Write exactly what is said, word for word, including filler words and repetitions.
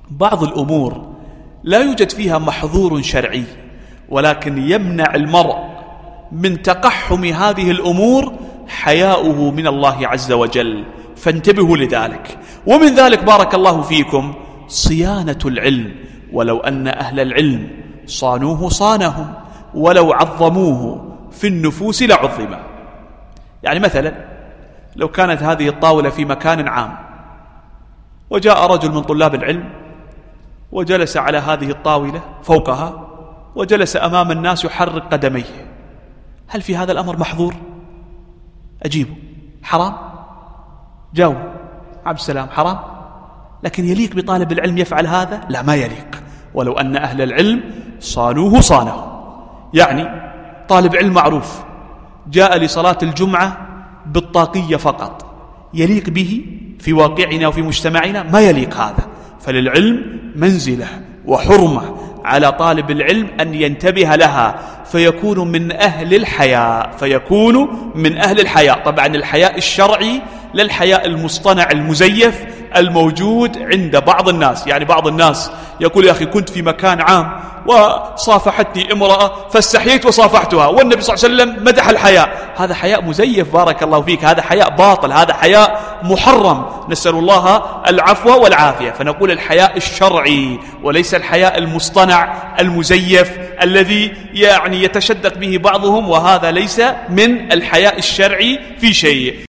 بعض الأمور لا يوجد فيها محظور شرعي، ولكن يمنع المرء من تقحم هذه الأمور حياؤه من الله عز وجل، فانتبهوا لذلك. ومن ذلك بارك الله فيكم صيانة العلم، ولو أن أهل العلم صانوه صانهم، ولو عظموه في النفوس لعظم. يعني مثلا لو كانت هذه الطاولة في مكان عام وجاء رجل من طلاب العلم وجلس على هذه الطاولة فوقها وجلس أمام الناس يحرك قدميه، هل في هذا الأمر محظور؟ أجيبه حرام؟ جاوب عبد السلام حرام. لكن يليق بطالب العلم يفعل هذا؟ لا، ما يليق. ولو أن أهل العلم صانوه صانه. يعني طالب علم معروف جاء لصلاة الجمعة بالطاقية فقط، يليق به في واقعنا وفي مجتمعنا؟ ما يليق هذا. فللعلم منزلة وحرمة على طالب العلم أن ينتبه لها، فيكون من أهل الحياء، فيكون من أهل الحياء. طبعا الحياء الشرعي لا الحياء المصطنع المزيف الموجود عند بعض الناس. يعني بعض الناس يقول يا أخي كنت في مكان عام وصافحتني امرأة فاستحييت وصافحتها، والنبي صلى الله عليه وسلم مدح الحياء. هذا حياء مزيف بارك الله فيك، هذا حياء باطل، هذا حياء محرم، نسأل الله العفو والعافية. فنقول الحياء الشرعي وليس الحياء المصطنع المزيف الذي يعني يتشدق به بعضهم، وهذا ليس من الحياء الشرعي في شيء.